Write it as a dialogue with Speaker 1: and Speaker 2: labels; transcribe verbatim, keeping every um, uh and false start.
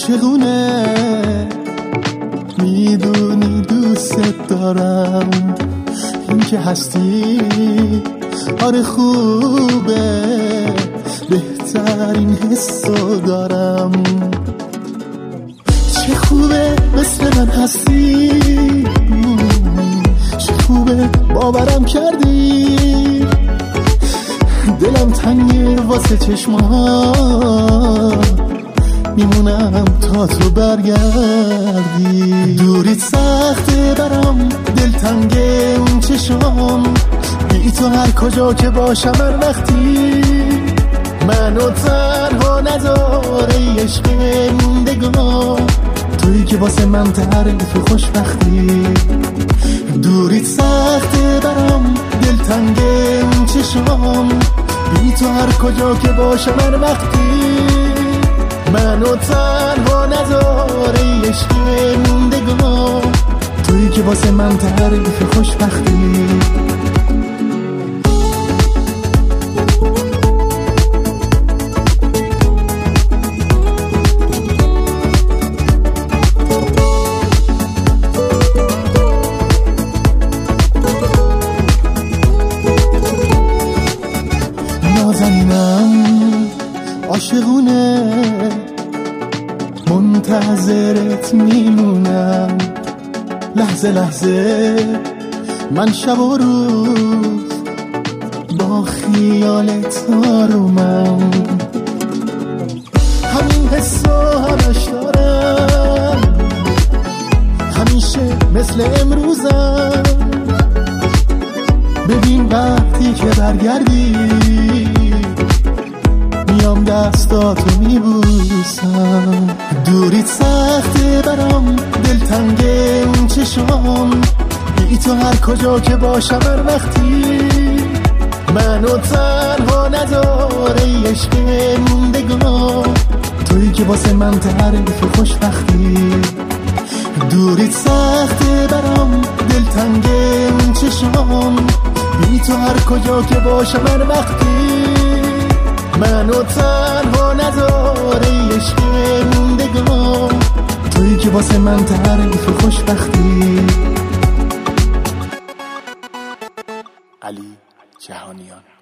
Speaker 1: عاشقونه میدونی دوست دارم، این که هستی آره خوبه، بهترین حسو دارم. چه خوبه مثل من هستی، چه خوبه باورم کردی، دلم تنگه واسه چشمات، میمونم تا تو برگردی. دوریت سخته برام، دلتنگه اون چشام، بی تو هر کجا که باشم هر وقتی منو تنها نذاره عشق موندگان، تویی که واسه من تعریف خوشبختی. دوریت سخته برام، دلتنگه اون چشام، بی تو هر کجا که باشم هر وقتی منو تنها نذاره عشق موندگان، تویی که واسه من تعریف خوشبختی. نازنینم عاشقونه منتظرت میمونم، لحظه لحظه من شب و روز با خیالت آرومم. همین حسو همش دارم، همیشه مثل امروزم. ببین وقتی که برگردی میام دستاتو میبوسم. دوریت سخته برام، دلتنگه اون چشام، بی تو هر کجا که باشم هر وقتی منو تنها نذاره عشق موندگان، تویی که واسه من تعریف خوشبختی. دوریت سخته برام، دلتنگه اون چشام، بی تو هر کجا که باشم هر وقتی منو تنها نذاره عشق موندگان، تویی که واسه من تعریف خوشبختی. علی جهانیان.